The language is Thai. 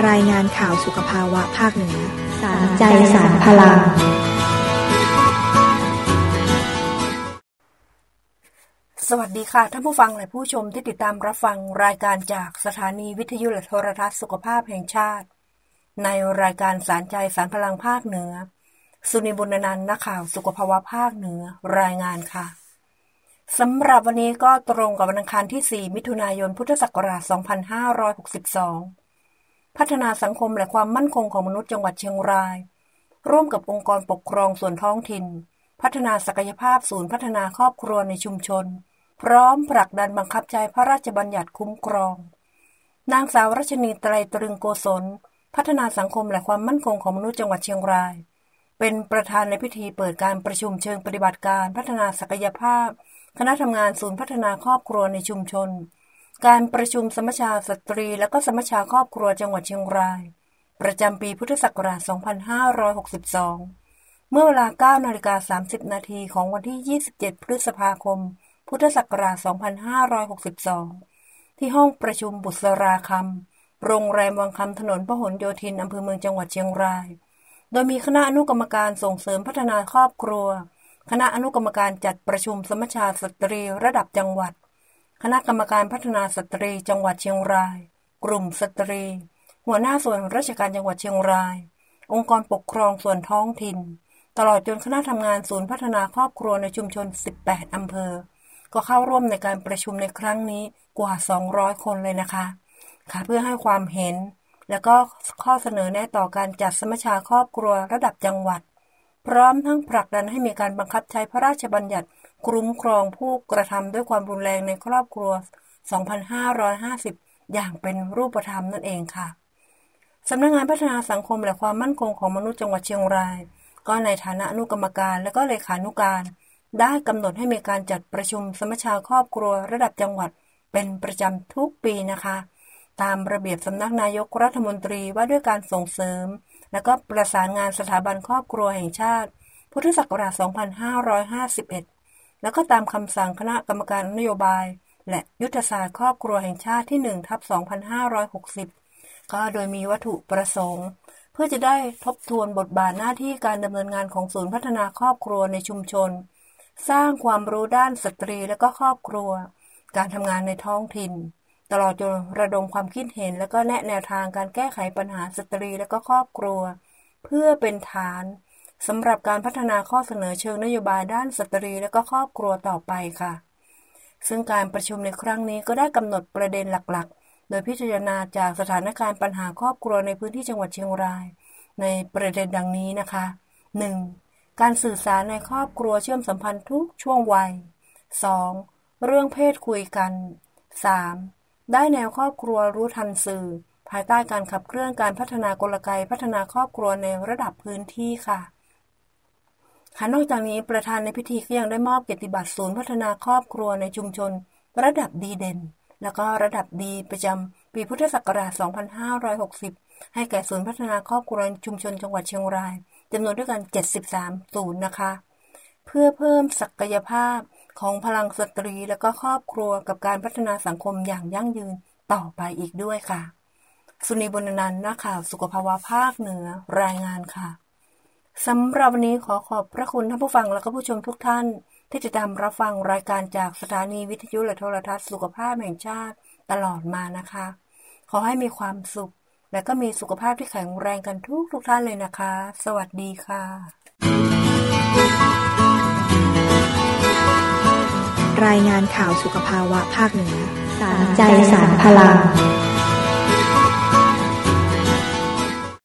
รายงานข่าวสุขภาวะภาคเหนือสารใจสารพลังสวัสดีค่ะท่านผู้ฟังและผู้ชมที่ติดตามรับฟังรายการจากสถานีวิทยุและโทรทัศน์สุขภาพแห่งชาติในรายการสารใจสารพลังภาคเหนือสุนิบุญนันท์นักข่าวสุขภาวะภาคเหนือรายงานค่ะสำหรับวันนี้ก็ตรงกับวันอังคารที่4มิถุนายนพุทธศักราช2562พัฒนาสังคมและความมั่นคงของมนุษย์จังหวัดเชียงรายร่วมกับองค์กรปกครองส่วนท้องถิ่นพัฒนาศักยภาพศูนย์พัฒนาครอบครัวในชุมชนพร้อมผลักดันบังคับใช้พระราชบัญญัติคุ้มครองนางสาวรัชนีไตรตรึงโกศลพัฒนาสังคมและความมั่นคงของมนุษย์จังหวัดเชียงรายเป็นประธานในพิธีเปิดการประชุมเชิงปฏิบัติการพัฒนาศักยภาพคณะทำงานศูนย์พัฒนาครอบครัวในชุมชนการประชุมสมัชชาสตรีและก็สมัชชาครอบครัวจังหวัดเชียงรายประจำปีพุทธศักราช2562เมื่อเวลา 9:30 น.ของวันที่27พฤษภาคมพุทธศักราช2562ที่ห้องประชุมบุษราคำโรงแรมวังคำถนนพหลโยธินอำเภอเมืองจังหวัดเชียงรายโดยมีคณะอนุกรรมการส่งเสริมพัฒนาครอบครัวคณะอนุกรรมการจัดประชุมสมัชชาสตรีระดับจังหวัดคณะกรรมการพัฒนาสตรีจังหวัดเชียงรายกลุ่มสตรีหัวหน้าส่วนราชการจังหวัดเชียงรายองค์กรปกครองส่วนท้องถิ่นตลอดจนคณะทำงานศูนย์พัฒนาครอบครัวในชุมชน18อำเภอก็เข้าร่วมในการประชุมในครั้งนี้กว่า200คนเลยนะคะค่ะเพื่อให้ความเห็นและก็ข้อเสนอแนะต่อการจัดสมัชชาครอบครัวระดับจังหวัดพร้อมทั้งผลักดันให้มีการบังคับใช้พระราชบัญญัติคุ้มครองผู้กระทำด้วยความรุนแรงในครอบครัว2550อย่างเป็นรูปธรรมนั่นเองค่ะสำนักงานพัฒนาสังคมและความมั่นคงของมนุษย์จังหวัดเชียงรายก็ในฐานะอนุกรรมการและก็เลขานุการได้กำหนดให้มีการจัดประชุมสมัชชาครอบครัวระดับจังหวัดเป็นประจำทุกปีนะคะตามระเบียบสำนักนายกรัฐมนตรีว่าด้วยการส่งเสริมและก็ประสานงานสถาบันครอบครัวแห่งชาติพุทธศักราช2551แล้วก็ตามคำสั่งคณะกรรมการนโยบายและยุทธศาสตร์ครอบครัวแห่งชาติที่ 1/2560 ก็โดยมีวัตถุประสงค์เพื่อจะได้ทบทวนบทบาทหน้าที่การดำเนินงานของศูนย์พัฒนาครอบครัวในชุมชนสร้างความรู้ด้านสตรีและก็ครอบครัวการทำงานในท้องถิ่นตลอดจนระดมความคิดเห็นและก็แนะแนวทางการแก้ไขปัญหาสตรีและก็ครอบครัวเพื่อเป็นฐานสำหรับการพัฒนาข้อเสนอเชิงนโยบายด้านสตรีและก็ครอบครัวต่อไปค่ะซึ่งการประชุมในครั้งนี้ก็ได้กำหนดประเด็นหลักๆโดยพิจารณาจากสถานการณ์ปัญหาครอบครัวในพื้นที่จังหวัดเชียงรายในประเด็นดังนี้นะคะ 1. การสื่อสารในครอบครัวเชื่อมสัมพันธ์ทุกช่วงวัย 2. เรื่องเพศคุยกัน 3. ได้แนวครอบครัวรู้ทันสื่อภายใต้การขับเคลื่อนการพัฒนากลไกพัฒนาครอบครัวในระดับพื้นที่ค่ะนอกจากนี้ประธานในพิธีก็ยังได้มอบเกียรติบัตรศูนย์พัฒนาครอบครัวในชุมชนระดับดีเด่นแล้วก็ระดับดีประจำปีพุทธศักราช2560ให้แก่ศูนย์พัฒนาครอบครัวชุมชนจังหวัดเชียงรายจำนวนด้วยกัน73ศูนย์นะคะเพื่อเพิ่มศักยภาพของพลังสตรีและก็ครอบครัวกับการพัฒนาสังคมอย่างยั่งยืนต่อไปอีกด้วยค่ะสุนีบุญนันท์นักข่าวสุขภาวะภาคเหนือรายงานค่ะสำหรับวันนี้ขอขอบพระคุณท่านผู้ฟังและก็ผู้ชมทุกท่านที่ติดตามรับฟังรายการจากสถานีวิทยุและโทรทัศน์สุขภาพแห่งชาติตลอดมานะคะขอให้มีความสุขและก็มีสุขภาพที่แข็งแรงกันทุกท่านเลยนะคะสวัสดีค่ะรายงานข่าวสุขภาวะภาคเหนือสารใจสารพลัง